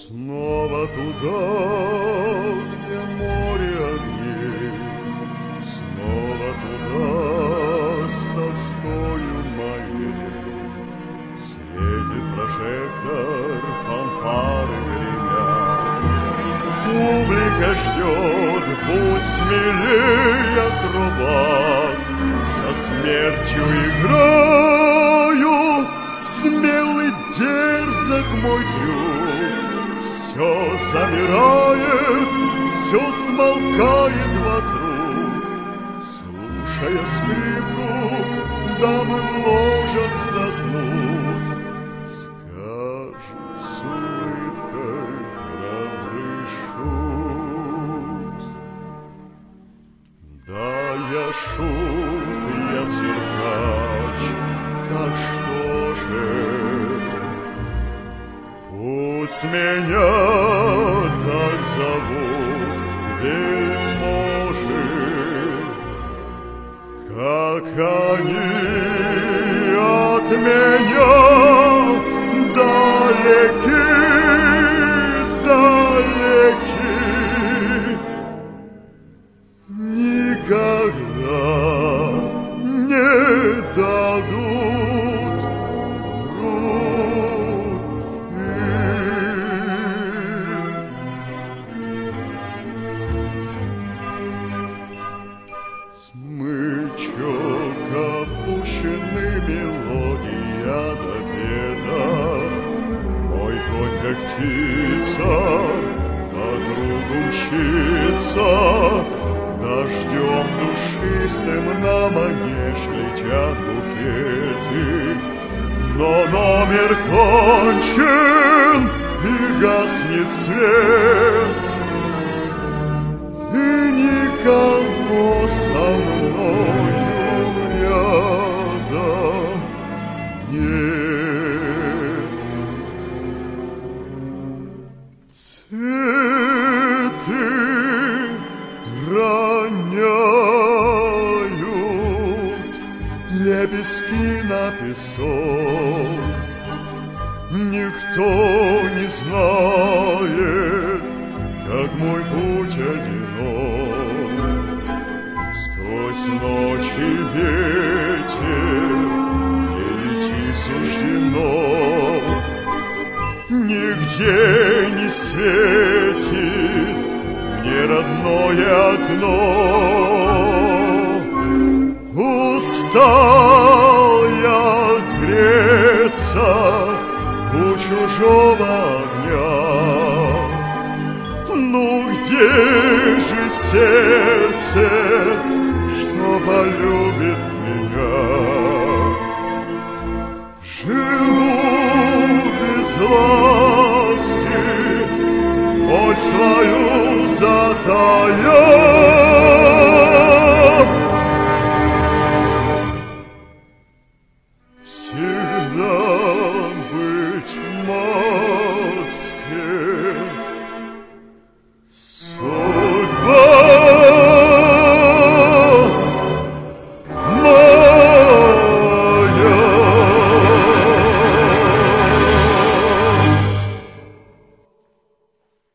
Снова туда, где море огней, снова туда с тоскою моей. Светит прожектор, фанфары гремят, публика ждет, будь смелей, акробат. Со смертью играю, смелый дерзок мой трюк. Все замирает, все смолкает вокруг. Слушая скрипку, дамы в ложах вздохнут, скажут с улыбкой храбрый шут. Да, я шут, я циркач, так что же? Пусть меня так зовут вельможи, как они от меня далеки, далеки. Никогда не дадут смычок опущенный, мелодия допета. Мой конь, как птица, по кругу мчится. Дождем душистым на манеж летят букеты. Но номер кончен, и гаснет свет, и никого со мною рядом нет. Цветы роняют лепестки на песок. Никто не знает, как мой путь одинок. Сквозь ночи ветер мне идти суждено. Нигде не светит мне родное окно. Устал я греться у чужого огня. Ну где же сердце, что полюбит меня? Живу без ласки, боль свою затая.